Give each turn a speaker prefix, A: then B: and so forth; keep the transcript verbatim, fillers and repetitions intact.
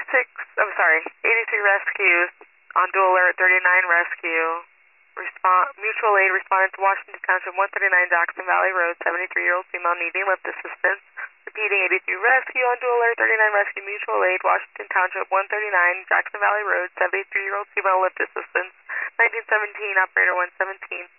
A: eighty-six, I'm sorry, eighty-three rescue on dual alert thirty-nine rescue. Respond, mutual aid responded to Washington Township one thirty-nine Jackson Valley Road, seventy-three-year-old female needing lift assistance. Repeating, eighty-three rescue on dual alert thirty-nine rescue mutual aid, Washington Township one thirty-nine Jackson Valley Road, seventy-three-year-old female lift assistance. nineteen seventeen operator one seventeen.